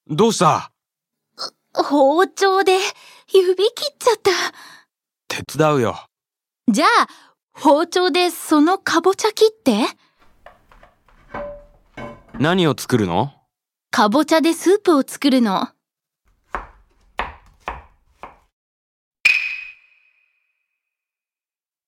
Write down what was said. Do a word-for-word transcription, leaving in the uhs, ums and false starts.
どうした？ 包丁で指切っちゃった。 手伝うよ。 じゃあ、包丁でそのかぼちゃ切って。 何を作るの？ かぼちゃでスープを作るの。